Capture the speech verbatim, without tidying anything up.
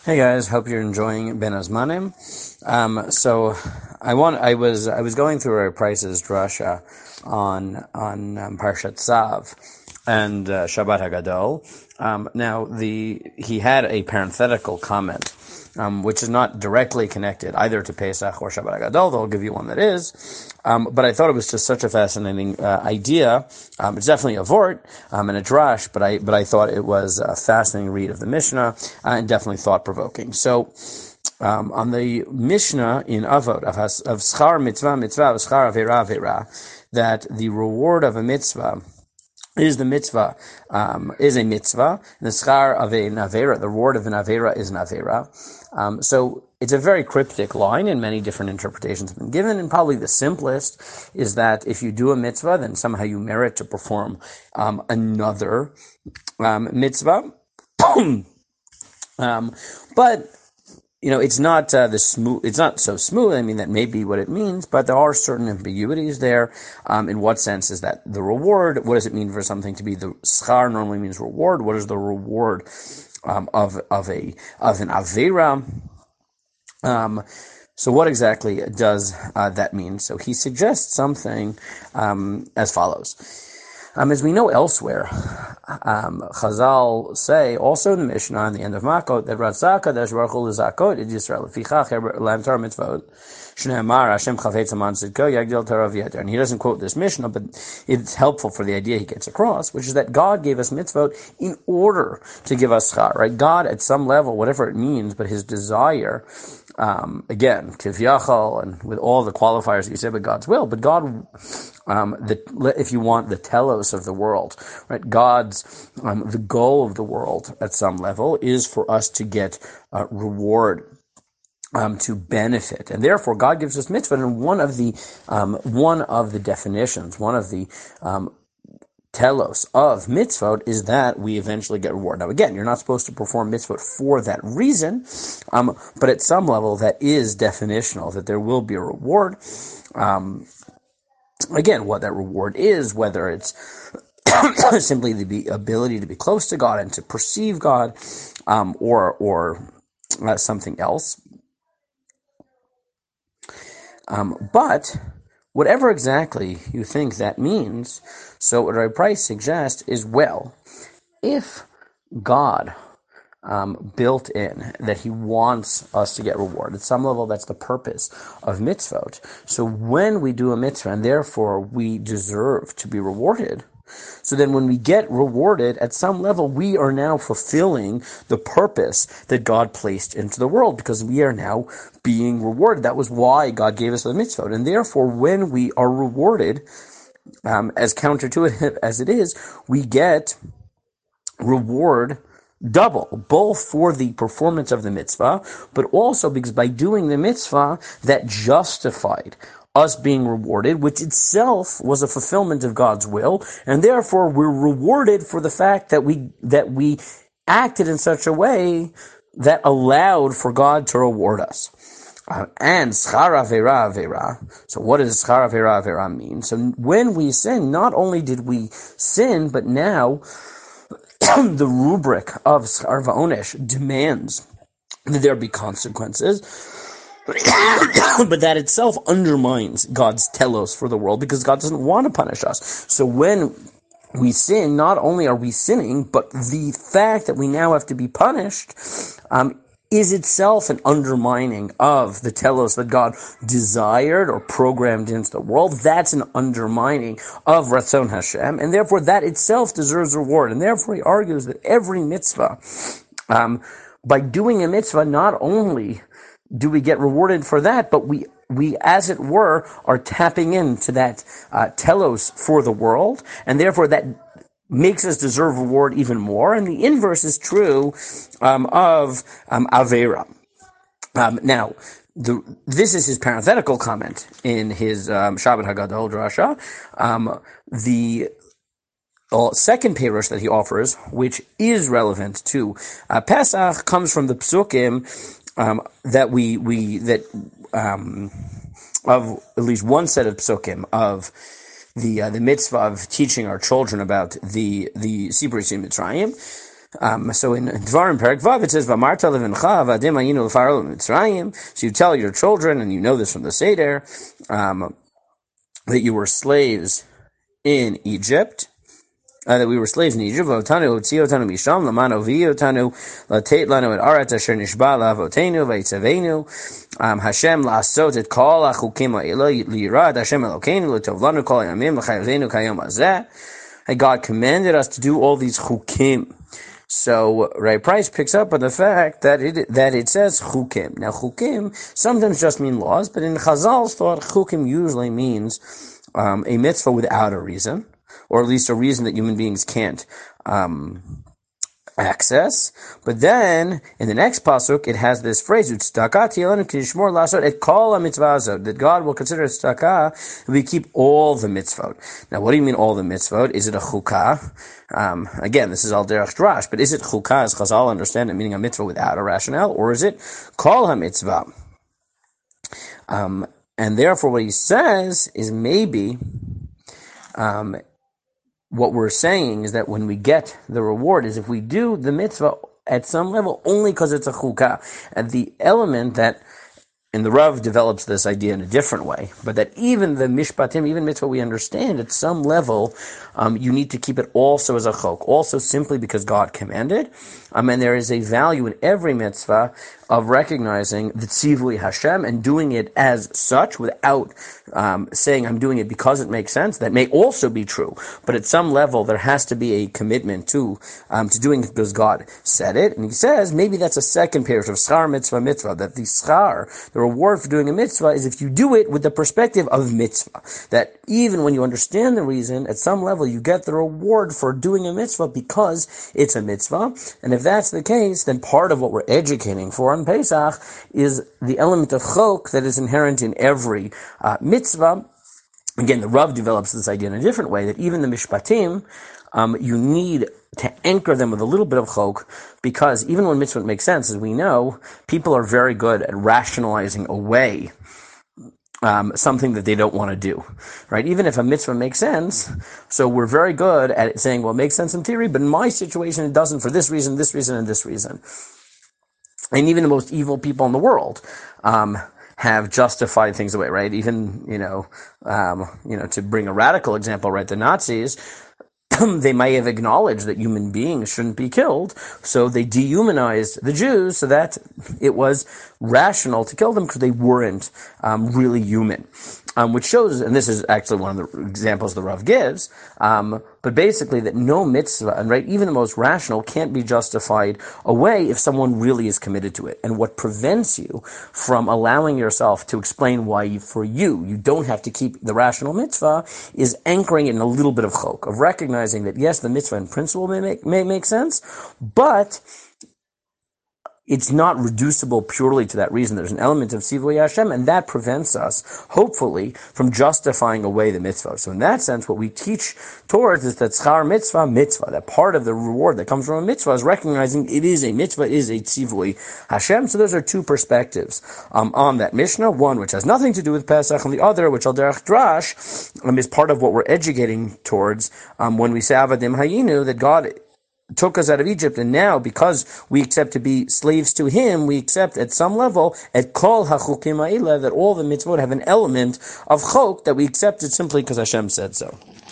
Hey guys, hope you're enjoying Ben Azmanim. Um, so I want I was I was going through our prices drasha on on um, Parshat Tzav and uh, Shabbat Hagadol. Um, now the he had a parenthetical comment, um, which is not directly connected either to Pesach or Shabbat Hagadol. They'll give you one that is. Um, but I thought it was just such a fascinating uh, idea. Um, it's definitely a vort um, and a drash, but I but I thought it was a fascinating read of the Mishnah uh, and definitely thought provoking. So. Um, on the Mishnah in Avot of, of Schar Mitzvah Mitzvah of Schar Avera Avera, that the reward of a mitzvah is the mitzvah, um, is a mitzvah. The schar of an avera, the reward of an avera is an avera. Um, so it's a very cryptic line, and many different interpretations have been given. And probably the simplest is that if you do a mitzvah, then somehow you merit to perform um, another um, mitzvah. um, but You know, it's not uh, the smooth. It's not so smooth. I mean, that may be what it means, but there are certain ambiguities there. Um, in what sense is that the reward? What does it mean for something to be the schar? Normally means reward. What is the reward um, of of a of an avera? Um, so, what exactly does uh, that mean? So, he suggests something um, as follows. Um, as we know elsewhere, um, Chazal say, also in the Mishnah, in the end of Makot, that Ratzaka, Dash Baruch Hu L'Zakot, Id Yisrael, Fichach, Lam Torah Mitzvot, Shneimar, Hashem Chavei Taman Sidko, Yagdil Torah V'Yeder. And he doesn't quote this Mishnah, but it's helpful for the idea he gets across, which is that God gave us mitzvot in order to give us schar, right? God, at some level, whatever it means, but his desire, um, again, Kivyachal, and with all the qualifiers that you said, but God's will, but God, um, the, if you want, the telos of the world, right? God's, um, the goal of the world at some level is for us to get uh, reward, um, to benefit, and therefore God gives us mitzvah. And one of the, um, one of the definitions, one of the, um, telos of mitzvot is that we eventually get reward. Now, again, you're not supposed to perform mitzvot for that reason, um, but at some level that is definitional, that there will be a reward. Um, again, what that reward is, whether it's simply the ability to be close to God and to perceive God, um, or or uh, something else. Um, but whatever exactly you think that means, so what Rabbi Price suggests is, well, if God um, built in that he wants us to get reward, at some level that's the purpose of mitzvot. So when we do a mitzvah and therefore we deserve to be rewarded, so then when we get rewarded, at some level, we are now fulfilling the purpose that God placed into the world, because we are now being rewarded. That was why God gave us the mitzvot. And therefore, when we are rewarded, um, as counterintuitive as it is, we get reward double, both for the performance of the mitzvah, but also because by doing the mitzvah, that justified us being rewarded, which itself was a fulfillment of God's will, and therefore we're rewarded for the fact that we that we acted in such a way that allowed for God to reward us. Uh, and schar avera avera. So what does schar avera avera mean? So when we sin, not only did we sin, but now the rubric of schar va'onesh demands that there be consequences. But that itself undermines God's telos for the world, because God doesn't want to punish us. So when we sin, not only are we sinning, but the fact that we now have to be punished um, is itself an undermining of the telos that God desired or programmed into the world. That's an undermining of Ratzon Hashem, and therefore that itself deserves reward. And therefore he argues that every mitzvah, um, by doing a mitzvah, not only do we get rewarded for that, but we, we, as it were, are tapping into that uh, telos for the world, and therefore that makes us deserve reward even more. And the inverse is true um, of um, Avera. Um, now, the, this is his parenthetical comment in his um, Shabbat Hagadol Drasha. Um, the Uh, second perush that he offers, which is relevant to uh, Pesach, comes from the psukim um, that we we that um, of at least one set of psukim of the uh, the mitzvah of teaching our children about the the Sibur Yetziat Mitzrayim. Um, so in Dvarim Perek Vav it says, "V'amarta levincha v'adim hayinu l'faro Mitzrayim." So you tell your children, and you know this from the Seder, um, that you were slaves in Egypt. Uh, that we were slaves in Egypt. V'otanu otziotanu misham lamano v'yotanu latet lanu et aretz asher nishba la'avotenu v'yitzavenu Hashem la'asot et kol ha'chukim ha'ela liyirad Hashem Elokeinu l'tov lanu kol yamim l'chayavenu kayom hazeh. And God commanded us to do all these chukim. So Ray Price picks up on the fact that it that it says chukim. Now chukim sometimes just mean laws, but in Chazal's thought, chukim usually means um, a mitzvah without a reason, or at least a reason that human beings can't um, access. But then in the next pasuk, it has this phrase: that God will consider tzedakah if we keep all the mitzvot. Now, what do you mean all the mitzvot? Is it a chukah? Um, again, this is al derech drash, but is it chukah as Chazal understand it, meaning a mitzvah without a rationale, or is it kol ha-mitzvah? Um, and therefore, what he says is maybe um, what we're saying is that when we get the reward is if we do the mitzvah at some level only because it's a chukah, and the element that. And the Rav develops this idea in a different way, but that even the mishpatim, even mitzvah we understand, at some level, um, you need to keep it also as a chok, also simply because God commanded. Um, and there is a value in every mitzvah of recognizing the tzivui Hashem and doing it as such without um, saying I'm doing it because it makes sense. That may also be true, but at some level there has to be a commitment to um, to doing it because God said it. And he says maybe that's a second parish of schar mitzvah mitzvah, that the schar, the reward for doing a mitzvah is if you do it with the perspective of mitzvah. That even when you understand the reason, at some level you get the reward for doing a mitzvah because it's a mitzvah. And if that's the case, then part of what we're educating for on Pesach is the element of chok that is inherent in every uh, mitzvah. Again, the Rav develops this idea in a different way, that even the mishpatim, um, you need to anchor them with a little bit of chok, because even when mitzvah makes sense, as we know, people are very good at rationalizing away um, something that they don't want to do, right? Even if a mitzvah makes sense, so we're very good at saying, well, it makes sense in theory, but in my situation it doesn't for this reason, this reason, and this reason. And even the most evil people in the world um, have justified things away, right? Even, you know, um, you know, to bring a radical example, right, the Nazis, they may have acknowledged that human beings shouldn't be killed, so they dehumanized the Jews so that it was rational to kill them because they weren't um, really human. Um, which shows, and this is actually one of the examples the Rav gives, um, but basically that no mitzvah, and right, even the most rational, can't be justified away if someone really is committed to it. And what prevents you from allowing yourself to explain why for you, you don't have to keep the rational mitzvah, is anchoring it in a little bit of chok, of recognizing that yes, the mitzvah in principle may make, may make sense, but it's not reducible purely to that reason. There's an element of Tzivui Hashem, and that prevents us, hopefully, from justifying away the mitzvah. So in that sense, what we teach towards is that schar mitzvah, mitzvah, that part of the reward that comes from a mitzvah is recognizing it is a mitzvah, it is a Tzivui Hashem. So those are two perspectives um, on that Mishnah. One, which has nothing to do with Pesach, and the other, which al derech drash, um, is part of what we're educating towards um, when we say Avadim Hayinu, that God took us out of Egypt, and now because we accept to be slaves to Him, we accept at some level at kol hachukim ha'ila that all the mitzvot have an element of chok that we accepted simply because Hashem said so.